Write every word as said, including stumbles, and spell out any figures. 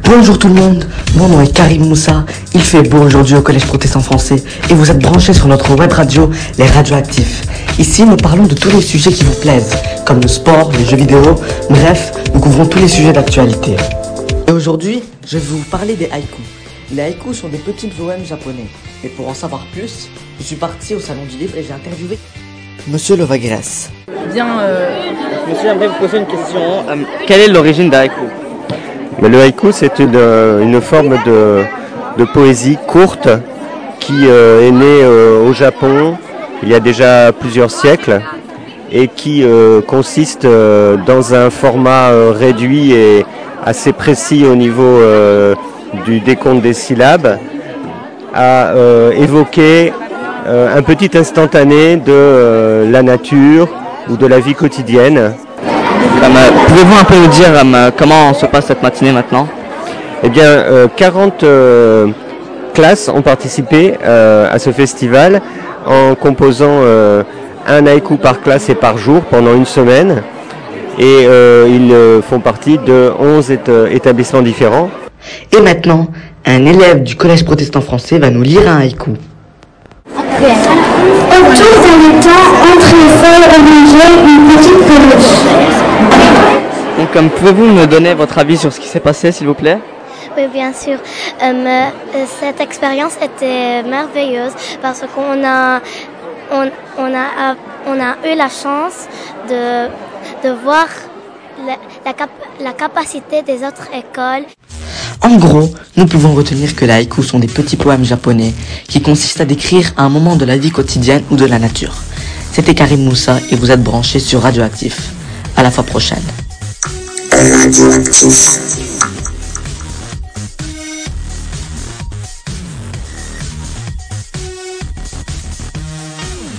Bonjour tout le monde, mon nom est Karim Moussa, il fait beau aujourd'hui au Collège Protestant Français et vous êtes branchés sur notre web radio, les Radioactifs. Ici, nous parlons de tous les sujets qui vous plaisent, comme le sport, les jeux vidéo, bref, nous couvrons tous les sujets d'actualité. Et aujourd'hui, je vais vous parler des haïkus. Les haïkus sont des petits poèmes japonais. Et pour en savoir plus, je suis parti au Salon du Livre et j'ai interviewé Monsieur Levagresse. Bien, euh... Monsieur, j'aimerais vous poser une question. Euh, quelle est l'origine d'un haïku? Mais le haïku, c'est une, une forme de, de poésie courte qui euh, est née euh, au Japon il y a déjà plusieurs siècles et qui euh, consiste euh, dans un format euh, réduit et assez précis au niveau euh, du décompte des syllabes à euh, évoquer euh, un petit instantané de euh, la nature ou de la vie quotidienne. Euh, Pouvez-vous un peu nous dire euh, comment se passe cette matinée maintenant? Eh bien, euh, quarante euh, classes ont participé euh, à ce festival en composant euh, un haïku par classe et par jour pendant une semaine. Et euh, ils euh, font partie de onze éta- établissements différents. Et maintenant, un élève du Collège Protestant Français va nous lire un haïku. Autour d'un étang, entre les feuilles orangées, une petite peluche. Donc, euh, pouvez-vous me donner votre avis sur ce qui s'est passé, s'il vous plaît? Oui, bien sûr. Euh, cette expérience était merveilleuse parce qu'on a, on, on a, on a eu la chance de, de voir la, la, cap, la capacité des autres écoles. En gros, nous pouvons retenir que les haïkus sont des petits poèmes japonais qui consistent à décrire un moment de la vie quotidienne ou de la nature. C'était Karim Moussa et vous êtes branchés sur Radioactif. À la fois prochaine. Radioactif.